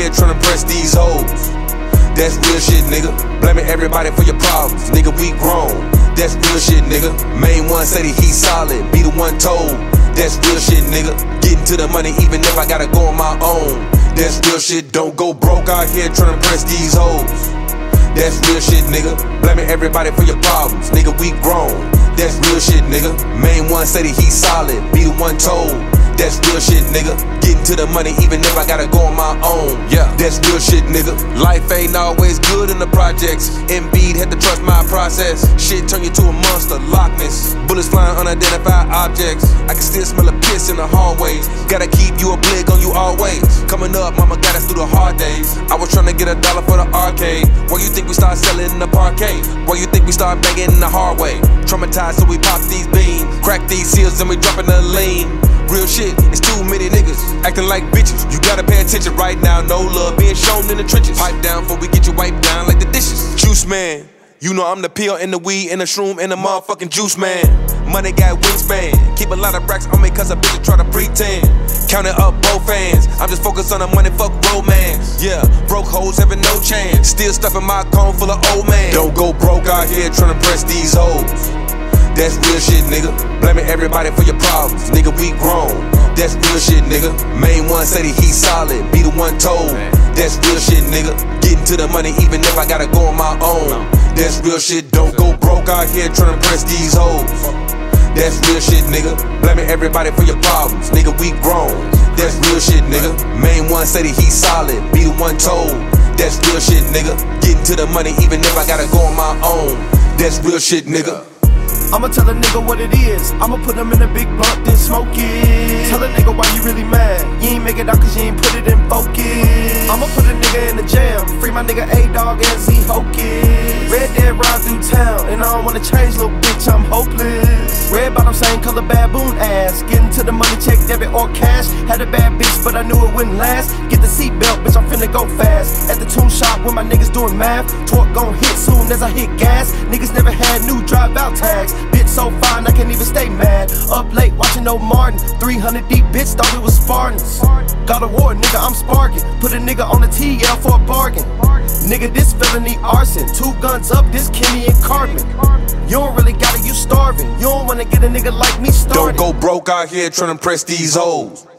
here tryna press these hoes. That's real shit, nigga. Blaming everybody for your problems, nigga, we grown. That's real shit, nigga. Main one said he solid, be the one told. That's real shit, nigga. Getting to the money even if I gotta go on my own. That's real shit, don't go broke out here tryna press these hoes. That's real shit, nigga. Blaming everybody for your problems, nigga, we grown. That's real shit, nigga. Main one said he solid, be the one told. That's real shit, nigga. Getting to the money even if I gotta go on my own. Yeah, that's real shit, nigga. Life ain't always good in the projects. Embiid had to trust my process. Shit turn you to a monster, Loch Ness. Bullets flying unidentified objects. I can still smell a piss in the hallways. Gotta keep you a blick on you always. Coming up, mama got us through the hard days. I was trying to get $1 for the arcade. Where you think we start selling in the parquet? Where you think we start banging in the hard way? Traumatized so we pop these beans. Crack these seals and we dropping the lean. Real shit, it's too many niggas acting like bitches. You gotta pay attention right now, no love being shown in the trenches. Pipe down before we get you wiped down like the dishes. Juice man, you know I'm the pill and the weed and the shroom and the motherfucking juice man. Money got wingspan, keep a lot of racks on me cause a bitch try to pretend. Counting up both hands, I'm just focused on the money, fuck romance. Yeah, broke hoes having no chance, still stuffing my cone full of old man. Don't go broke out here trying to press these hoes. That's real shit, nigga. Blaming everybody for your problems, nigga, we grown. That's real shit, nigga. Main one said he solid, be the one told. That's real shit, nigga. Getting to the money even if I gotta go on my own. That's real shit, don't go broke out here tryna press these hoes. That's real shit, nigga. Blaming everybody for your problems, nigga, we grown. That's real shit, nigga. Main one said he solid, be the one told. That's real shit, nigga. Getting to the money even if I gotta go on my own. That's real shit, nigga. I'ma tell a nigga what it is. I'ma put him in a big blunt, then smoke it. Tell a nigga why you really mad. You ain't make it out cause you ain't put it in focus. I'ma put a nigga in the jail. Free my nigga A-Dog and Z-Hocus. Red Dead ride through town, and I don't wanna change, little bitch, I'm hopeless. Red bottom, same color baboon ass. Getting to the money, check debit or cash. Had a bad bitch, but I knew it wouldn't last. Get the seatbelt, bitch, I'm finna go fast. At the tune shop with my niggas doing math. Torque gon' hit soon as I hit gas. Niggas never had new drive-out tags. Bitch so fine, I can't even stay mad. Up late watching no Martin. 300 deep, bitch, thought it was Spartans. Got a war, nigga, I'm sparking. Put a nigga on the TL for a bargain. Nigga, this felony arson. 2 guns up, this Kenny and Cartman. You don't really got it, you starving. You don't wanna get a nigga like me started. Don't go broke out here tryna press these hoes.